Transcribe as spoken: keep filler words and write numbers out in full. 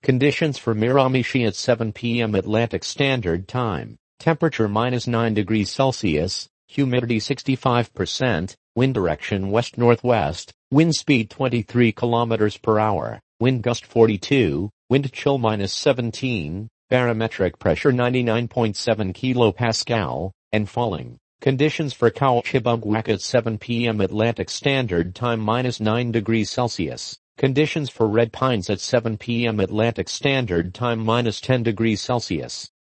Conditions for Miramichi at seven p m Atlantic Standard Time. Temperature minus nine degrees Celsius, humidity sixty-five percent, wind direction west-northwest, wind speed twenty-three kilometers per hour, wind gust forty-two, wind chill minus seventeen, barometric pressure ninety-nine point seven kilopascal, and falling. Conditions for Kawachibungwak at seven p m Atlantic Standard Time minus nine degrees Celsius. Conditions for Red Pines at seven p m Atlantic Standard Time minus ten degrees Celsius.